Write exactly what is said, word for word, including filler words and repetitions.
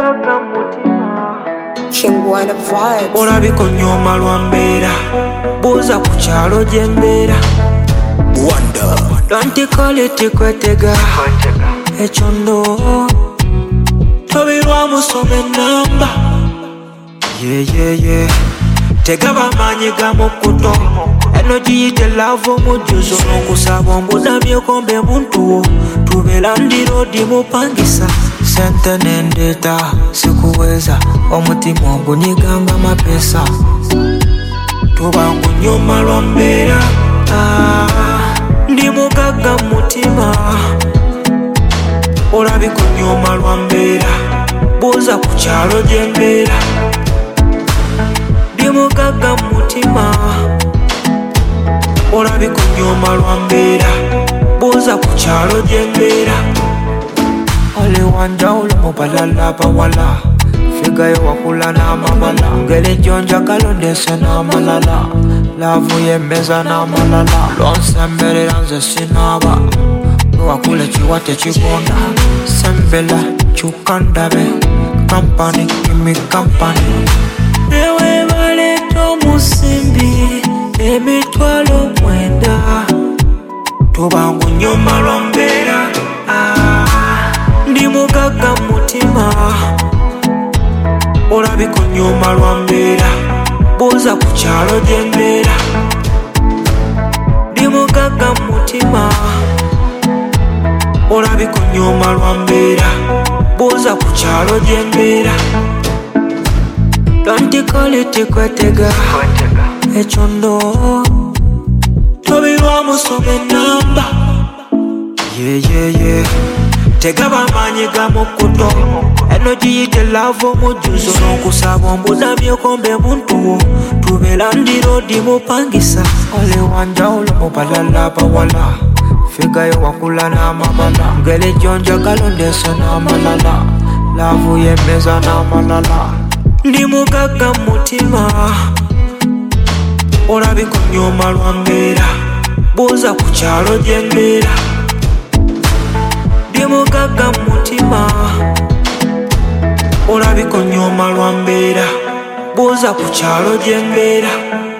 Kingwana vibes. Olabika onyoma lwa mbeera, buuza ku kyalo gye mbeera. Don't call it kwetega, ekyo ndo tobirwa musome namba. Yeah, yeah, yeah. Tegaba maanyi ga mukuto, eno giyite love omujjuzo. N'okusaba ombudamye kombe muntu wo, tubeera ndi road mupangisa. Sente nendeeta sikuweza, omutima ogunyiganga mapesa. Tuba ngunyoma lwa mbeera, ah, ndi mugagga mutima. Olabika onyoma lwa mbeera, buuza ku kyalo gye mbeera. Ndi mugagga mutima. Olabika onyoma lwa mbeera, buuza ku kyalo gye mbeera. Ole wanjawulo mu balala bawala, figayo wakula n'amabala. Ngeri gy'onjagala ondeese n'amalala, laavu yemmeza n'amalala. Lwonsemberera nze sinaaba, wakula ekiwa tekigonda. Sembela kyuka ndabe, kampani gimi kampani. Ewe baleeta omusimbi, emitwalo mwenda. Tuba ngunyoma lwa mbeera, ndi mugagga mutima. Olabika onyoma lwa mbeera, buuza ku kyalo gye mbeera. Ndi mugagga mutima. Olabika onyoma lwa mbeera, buuza ku kyalo gye mbeera. Don't call it kwetega, ekyo ndo tobirwa musome namba. Yeah, yeah, yeah. Tegaba maanyi ga mukuto, eno giyite love omujjuzo. N'okusaba ombudamye kombe muntu wo, tubeera ndi road mupangisa. Ole wanjawulo mu balala bawala, figayo wakula n'amabala. Ngeri gy'onjagala ondeese n'amalala, laavu yemmeza n'amalala. Ndi mugagga mutima. Olabika onyoma lwa mbeera, buuza ku kyalo gye mbeera. Ndi mugagga mutima. Olabika onyoma lwa mbeera, buuza ku kyalo gye mbeera.